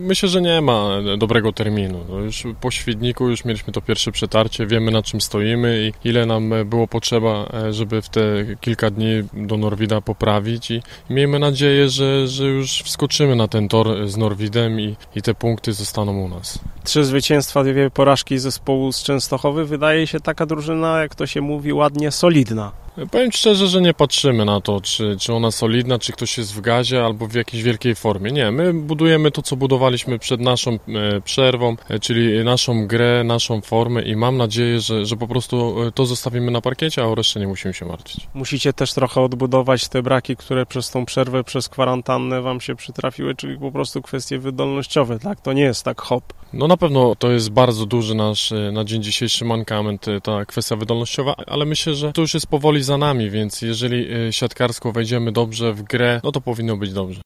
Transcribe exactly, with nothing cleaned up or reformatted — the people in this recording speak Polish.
myślę, że nie ma dobrego terminu. No już po Świdniku już mieliśmy to pierwsze przetarcie, wiemy na czym stoimy i ile nam było potrzeba, żeby w te kilka dni do Norwida poprawić i miejmy nadzieję, że, że już wskoczymy na ten tor z Norwidem i, i te punkty zostaną u nas. Trzy zwycięstwa, dwie porażki zespołu z Częstochowy. Wydaje się taka drużyna, jak to się mówi ładnie, solidna. Powiem szczerze, że nie patrzymy na to, czy, czy ona solidna, czy ktoś jest w gazie albo w jakiejś wielkiej formie. Nie, my budujemy to, co budowaliśmy przed naszą e, przerwą, e, czyli naszą grę, naszą formę i mam nadzieję, że, że po prostu to zostawimy na parkiecie, a o resztę nie musimy się martwić. Musicie też trochę odbudować te braki, które przez tą przerwę, przez kwarantannę wam się przytrafiły, czyli po prostu kwestie wydolnościowe, tak? To nie jest tak hop. No na pewno to jest bardzo duży nasz na dzień dzisiejszy mankament, ta kwestia wydolnościowa, ale myślę, że to już jest powoli za nami, więc jeżeli siatkarsko wejdziemy dobrze w grę, no to powinno być dobrze.